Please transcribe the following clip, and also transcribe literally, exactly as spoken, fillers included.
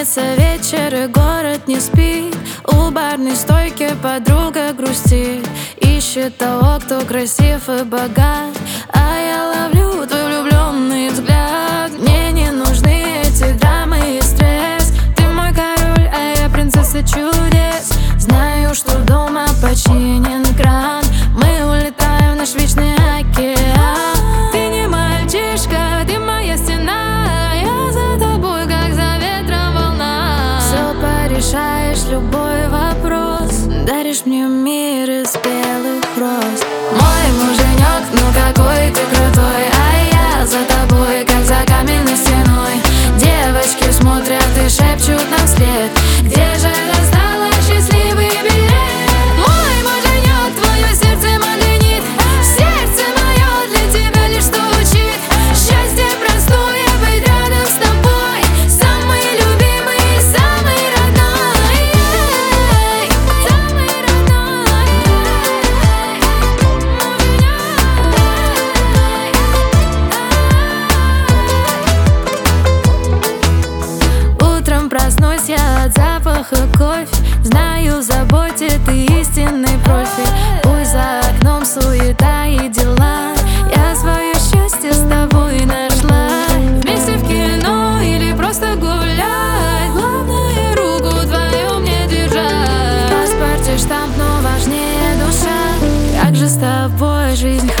Пятница вечер и город не спит. У барной стойки подруга грустит, ищет того, кто красив и богат. А я ловлю твой влюбленный взгляд. Мне не нужны эти драмы и стресс. Ты мой король, а я принцесса чудес. Знаю, что дома починен кран. Мы улетаем в наш вечный океан. Ты не мальчишка, ты моя стена. Я за тобой, как за ветром волна. Все порешаешь, любой вопрос. Даришь мне мир из белых роз. Мой муженек, ну какой ты крутой. А я за тобой, как за каменной стеной. Девочки смотрят и шепчут нам вслед: где же досталось счастливый билет? Мой муженек, твое сердце магнит. Сердце мое для тебя лишь стучит. Счастье простое быть рядом с тобой. Самый любимый, самый родной. Самый родной. Утром проснусь я от запаха кофе. Знаю, в заботе ты истинный профи. Пусть за окном суета и дела, я свое счастье с тобой нашла. Вместе в кино или просто гулять, главное руку твою мне держать. В паспорте штамп, но важнее душа. Как же с тобой жизнь